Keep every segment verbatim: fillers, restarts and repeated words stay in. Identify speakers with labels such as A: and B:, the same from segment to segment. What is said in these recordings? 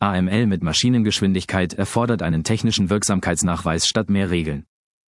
A: A M L mit Maschinengeschwindigkeit erfordert einen technischen Wirksamkeitsnachweis statt mehr Regeln.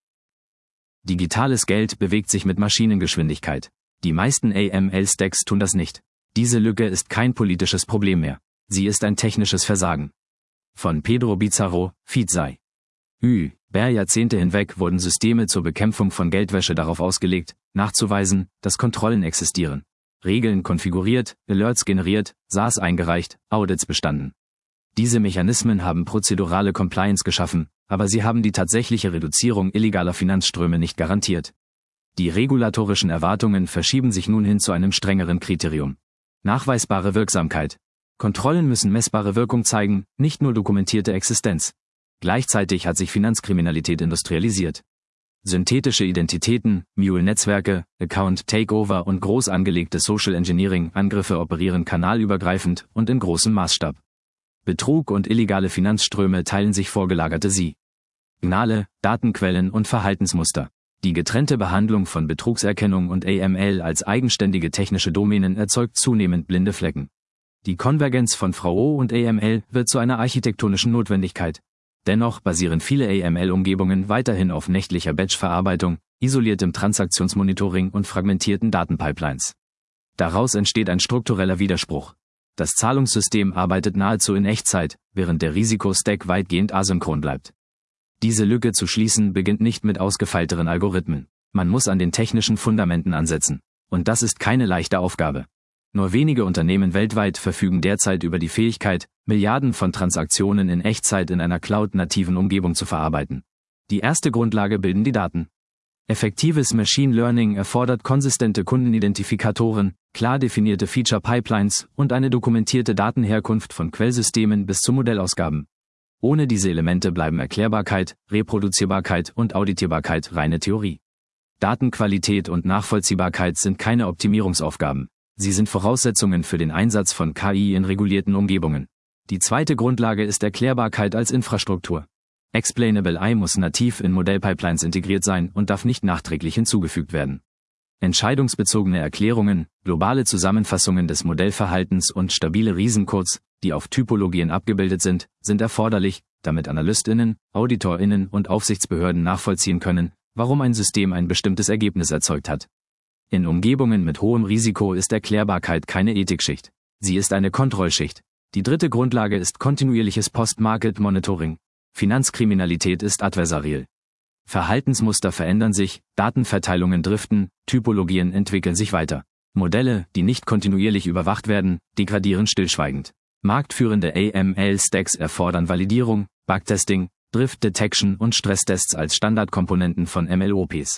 A: Digitales Geld bewegt sich mit Maschinengeschwindigkeit. Die meisten A M L-Stacks tun das nicht. Diese Lücke ist kein politisches Problem mehr. Sie ist ein technisches Versagen. Von Pedro Bizarro, Fizai. Ü. Über Jahrzehnte hinweg wurden Systeme zur Bekämpfung von Geldwäsche darauf ausgelegt, nachzuweisen, dass Kontrollen existieren. Regeln konfiguriert, Alerts generiert, S A S eingereicht, Audits bestanden. Diese Mechanismen haben prozedurale Compliance geschaffen, aber sie haben die tatsächliche Reduzierung illegaler Finanzströme nicht garantiert. Die regulatorischen Erwartungen verschieben sich nun hin zu einem strengeren Kriterium. Nachweisbare Wirksamkeit. Kontrollen müssen messbare Wirkung zeigen, nicht nur dokumentierte Existenz. Gleichzeitig hat sich Finanzkriminalität industrialisiert. Synthetische Identitäten, Mule-Netzwerke, Account-Takeover und groß angelegte Social Engineering-Angriffe operieren kanalübergreifend und in großem Maßstab. Betrug und illegale Finanzströme teilen sich vorgelagerte Signale, Datenquellen und Verhaltensmuster. Die getrennte Behandlung von Betrugserkennung und A M L als eigenständige technische Domänen erzeugt zunehmend blinde Flecken. Die Konvergenz von V O und A M L wird zu einer architektonischen Notwendigkeit. Dennoch basieren viele A M L-Umgebungen weiterhin auf nächtlicher Batch-Verarbeitung, isoliertem Transaktionsmonitoring und fragmentierten Datenpipelines. Daraus entsteht ein struktureller Widerspruch. Das Zahlungssystem arbeitet nahezu in Echtzeit, während der Risikostack weitgehend asynchron bleibt. Diese Lücke zu schließen beginnt nicht mit ausgefeilteren Algorithmen. Man muss an den technischen Fundamenten ansetzen. Und das ist keine leichte Aufgabe. Nur wenige Unternehmen weltweit verfügen derzeit über die Fähigkeit, Milliarden von Transaktionen in Echtzeit in einer cloud-nativen Umgebung zu verarbeiten. Die erste Grundlage bilden die Daten. Effektives Machine Learning erfordert konsistente Kundenidentifikatoren, klar definierte Feature-Pipelines und eine dokumentierte Datenherkunft von Quellsystemen bis zu Modellausgaben. Ohne diese Elemente bleiben Erklärbarkeit, Reproduzierbarkeit und Auditierbarkeit reine Theorie. Datenqualität und Nachvollziehbarkeit sind keine Optimierungsaufgaben. Sie sind Voraussetzungen für den Einsatz von K I in regulierten Umgebungen. Die zweite Grundlage ist Erklärbarkeit als Infrastruktur. Explainable A I muss nativ in Modellpipelines integriert sein und darf nicht nachträglich hinzugefügt werden. Entscheidungsbezogene Erklärungen, globale Zusammenfassungen des Modellverhaltens und stabile Riesencodes, die auf Typologien abgebildet sind, sind erforderlich, damit AnalystInnen, AuditorInnen und Aufsichtsbehörden nachvollziehen können, warum ein System ein bestimmtes Ergebnis erzeugt hat. In Umgebungen mit hohem Risiko ist Erklärbarkeit keine Ethikschicht. Sie ist eine Kontrollschicht. Die dritte Grundlage ist kontinuierliches Post-Market-Monitoring. Finanzkriminalität ist adversariell. Verhaltensmuster verändern sich, Datenverteilungen driften, Typologien entwickeln sich weiter. Modelle, die nicht kontinuierlich überwacht werden, degradieren stillschweigend. Marktführende A M L-Stacks erfordern Validierung, Bugtesting, Drift Detection und Stresstests als Standardkomponenten von M L O Ps.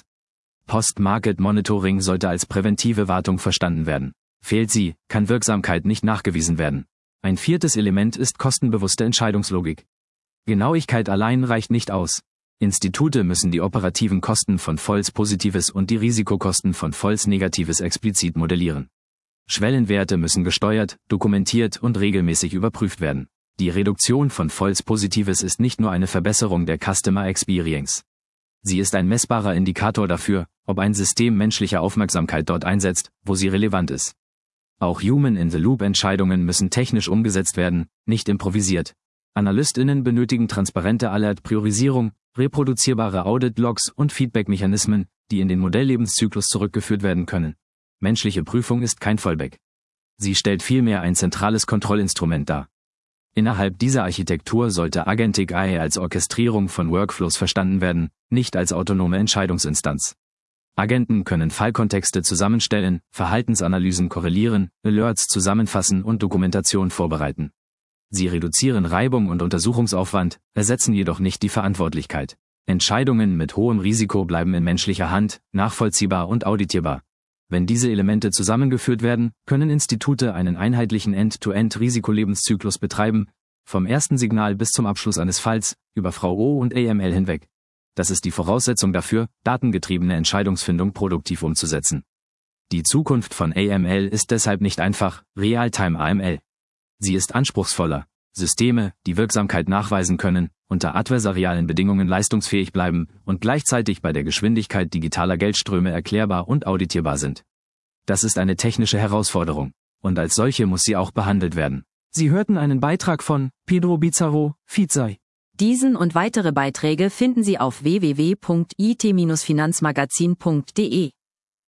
A: Post-Market-Monitoring sollte als präventive Wartung verstanden werden. Fehlt sie, kann Wirksamkeit nicht nachgewiesen werden. Ein viertes Element ist kostenbewusste Entscheidungslogik. Genauigkeit allein reicht nicht aus. Institute müssen die operativen Kosten von False Positives und die Risikokosten von False Negatives explizit modellieren. Schwellenwerte müssen gesteuert, dokumentiert und regelmäßig überprüft werden. Die Reduktion von False Positives ist nicht nur eine Verbesserung der Customer Experience. Sie ist ein messbarer Indikator dafür, ob ein System menschliche Aufmerksamkeit dort einsetzt, wo sie relevant ist. Auch Human-in-the-Loop-Entscheidungen müssen technisch umgesetzt werden, nicht improvisiert. AnalystInnen benötigen transparente Alert-Priorisierung, reproduzierbare Audit-Logs und Feedback-Mechanismen, die in den Modelllebenszyklus zurückgeführt werden können. Menschliche Prüfung ist kein Fallback. Sie stellt vielmehr ein zentrales Kontrollinstrument dar. Innerhalb dieser Architektur sollte Agentic A I als Orchestrierung von Workflows verstanden werden, nicht als autonome Entscheidungsinstanz. Agenten können Fallkontexte zusammenstellen, Verhaltensanalysen korrelieren, Alerts zusammenfassen und Dokumentation vorbereiten. Sie reduzieren Reibung und Untersuchungsaufwand, ersetzen jedoch nicht die Verantwortlichkeit. Entscheidungen mit hohem Risiko bleiben in menschlicher Hand, nachvollziehbar und auditierbar. Wenn diese Elemente zusammengeführt werden, können Institute einen einheitlichen End-to-End-Risikolebenszyklus betreiben, vom ersten Signal bis zum Abschluss eines Falls, über V O und A M L hinweg. Das ist die Voraussetzung dafür, datengetriebene Entscheidungsfindung produktiv umzusetzen. Die Zukunft von A M L ist deshalb nicht einfach Real-Time A M L. Sie ist anspruchsvoller. Systeme, die Wirksamkeit nachweisen können, unter adversarialen Bedingungen leistungsfähig bleiben und gleichzeitig bei der Geschwindigkeit digitaler Geldströme erklärbar und auditierbar sind. Das ist eine technische Herausforderung, und als solche muss sie auch behandelt werden.
B: Sie hörten einen Beitrag von Pedro Bizarro, Fidzai.
C: Diesen und weitere Beiträge finden Sie auf w w w punkt i t Bindestrich finanzmagazin punkt de.